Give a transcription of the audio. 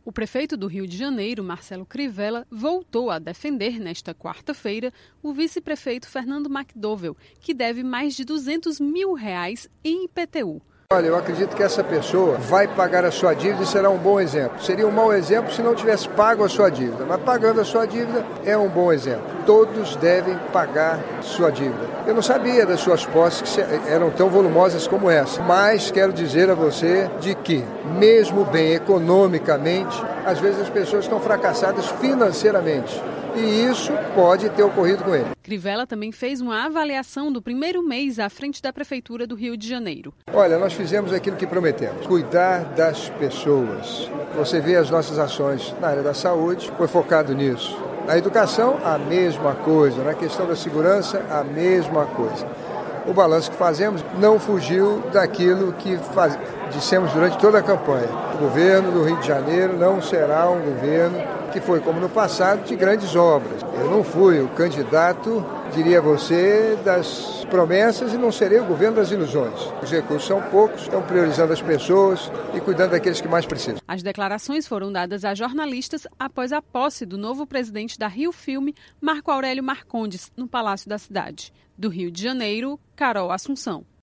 O prefeito do Rio de Janeiro, Marcelo Crivella, voltou a defender nesta quarta-feira o vice-prefeito Fernando McDowell, que deve mais de R$200 mil em IPTU. Olha, eu acredito que essa pessoa vai pagar a sua dívida e será um bom exemplo. Seria um mau exemplo se não tivesse pago a sua dívida, mas pagando a sua dívida é um bom exemplo. Todos devem pagar sua dívida. Eu não sabia das suas posses que eram tão volumosas como essa, mas quero dizer a você de que, mesmo bem economicamente, às vezes as pessoas estão fracassadas financeiramente. E isso pode ter ocorrido com ele. Crivella também fez uma avaliação do primeiro mês à frente da Prefeitura do Rio de Janeiro. Olha, nós fizemos aquilo que prometemos, cuidar das pessoas. Você vê as nossas ações na área da saúde, foi focado nisso. Na educação, a mesma coisa. Na questão da segurança, a mesma coisa. O balanço que fazemos não fugiu daquilo que dissemos durante toda a campanha. O governo do Rio de Janeiro não será um governo que foi, como no passado, de grandes obras. Eu não fui o candidato, diria a você, das promessas e não serei o governo das ilusões. Os recursos são poucos, estão priorizando as pessoas e cuidando daqueles que mais precisam. As declarações foram dadas a jornalistas após a posse do novo presidente da Rio Filme, Marco Aurélio Marcondes, no Palácio da Cidade. Do Rio de Janeiro, Carol Assunção.